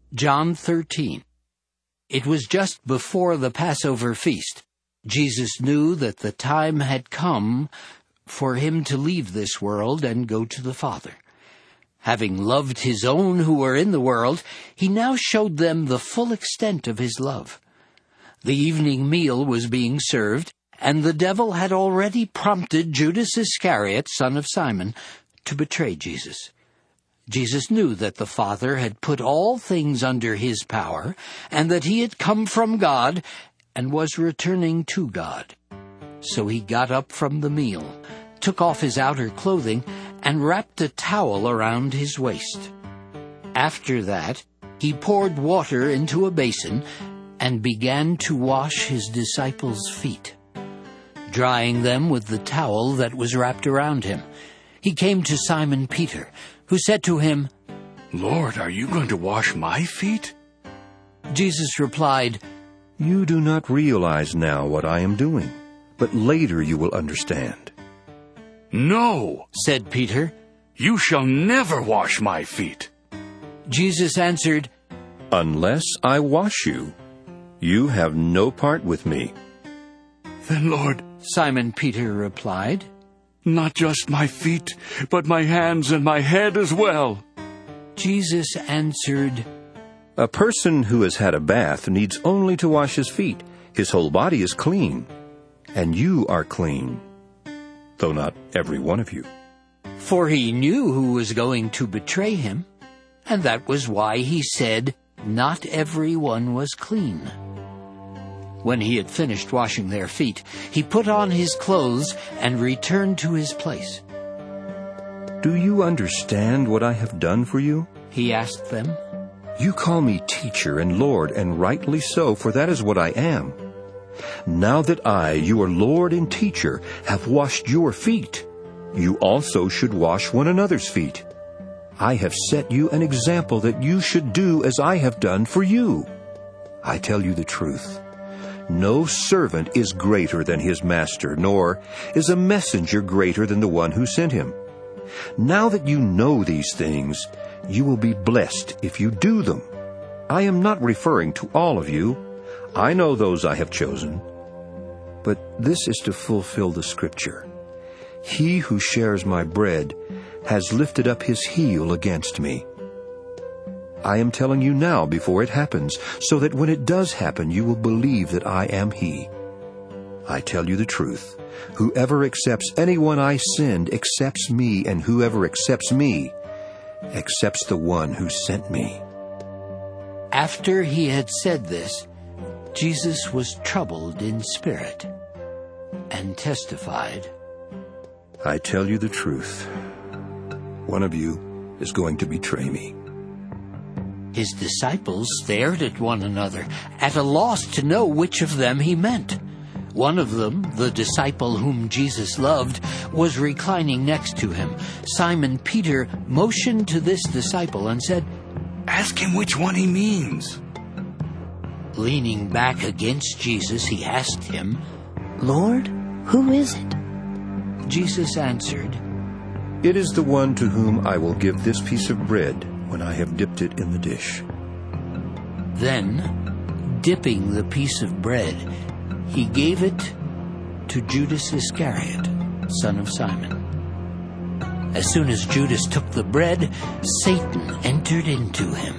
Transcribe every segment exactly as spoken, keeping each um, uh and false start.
John thirteen. It was just before the Passover feast. Jesus knew that the time had come for him to leave this world and go to the Father. Having loved his own who were in the world, he now showed them the full extent of his love. The evening meal was being served, and the devil had already prompted Judas Iscariot, son of Simon, to betray Jesus. Jesus knew that the Father had put all things under his power, and that he had come from God and was returning to God. So he got up from the meal, took off his outer clothing, and wrapped a towel around his waist. After that, he poured water into a basin and began to wash his disciples' feet, drying them with the towel that was wrapped around him. He came to Simon Peter, who said to him, "Lord, are you going to wash my feet?" Jesus replied, "You do not realize now what I am doing, but later you will understand." "No," said Peter, "you shall never wash my feet." Jesus answered, "Unless I wash you, you have no part with me." "Then, Lord," Simon Peter replied, "not just my feet, but my hands and my head as well." Jesus answered, "A person who has had a bath needs only to wash his feet. His whole body is clean, and you are clean, though not every one of you." For he knew who was going to betray him, and that was why he said, "Not everyone was clean." When he had finished washing their feet, he put on his clothes and returned to his place. "Do you understand what I have done for you?" he asked them. "You call me teacher and Lord, and rightly so, for that is what I am. Now that I, your Lord and teacher, have washed your feet, you also should wash one another's feet. I have set you an example that you should do as I have done for you. I tell you the truth. No servant is greater than his master, nor is a messenger greater than the one who sent him. Now that you know these things, you will be blessed if you do them. I am not referring to all of you. I know those I have chosen. But this is to fulfill the scripture. He who shares my bread has lifted up his heel against me. I am telling you now before it happens, so that when it does happen you will believe that I am he. I tell you the truth. Whoever accepts anyone I send accepts me, and whoever accepts me accepts the one who sent me." After he had said this, Jesus was troubled in spirit and testified, "I tell you the truth. One of you is going to betray me." His disciples stared at one another, at a loss to know which of them he meant. One of them, the disciple whom Jesus loved, was reclining next to him. Simon Peter motioned to this disciple and said, "Ask him which one he means." Leaning back against Jesus, he asked him, "Lord, who is it?" Jesus answered, "It is the one to whom I will give this piece of bread when I have dipped it in the dish." Then, dipping the piece of bread, he gave it to Judas Iscariot, son of Simon. As soon as Judas took the bread, Satan entered into him.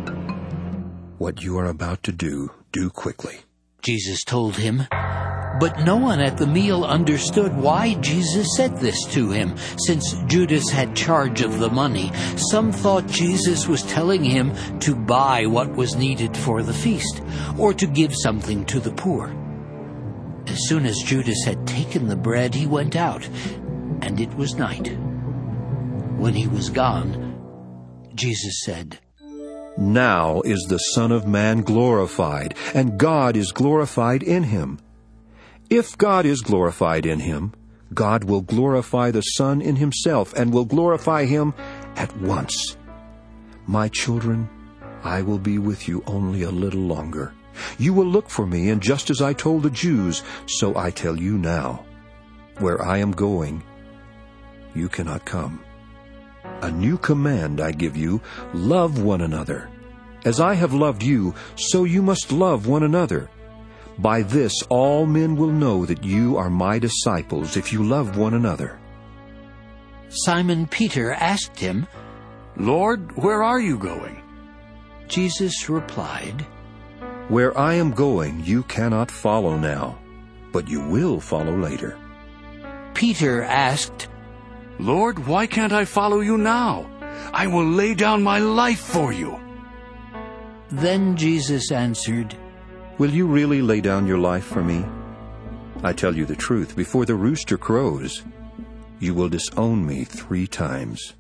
"What you are about to do, do quickly," Jesus told him. But no one at the meal understood why Jesus said this to him, since Judas had charge of the money. Some thought Jesus was telling him to buy what was needed for the feast, or to give something to the poor. As soon as Judas had taken the bread, he went out, and it was night. When he was gone, Jesus said, "Now is the Son of Man glorified, and God is glorified in him. If God is glorified in him, God will glorify the Son in himself, and will glorify him at once. My children, I will be with you only a little longer. You will look for me, and just as I told the Jews, so I tell you now. Where I am going, you cannot come. A new command I give you, love one another. As I have loved you, so you must love one another. By this all men will know that you are my disciples, if you love one another." Simon Peter asked him, "Lord, where are you going?" Jesus replied, "Where I am going you cannot follow now, but you will follow later." Peter asked, "Lord, why can't I follow you now? I will lay down my life for you." Then Jesus answered, "Will you really lay down your life for me? I tell you the truth, before the rooster crows, you will disown me three times."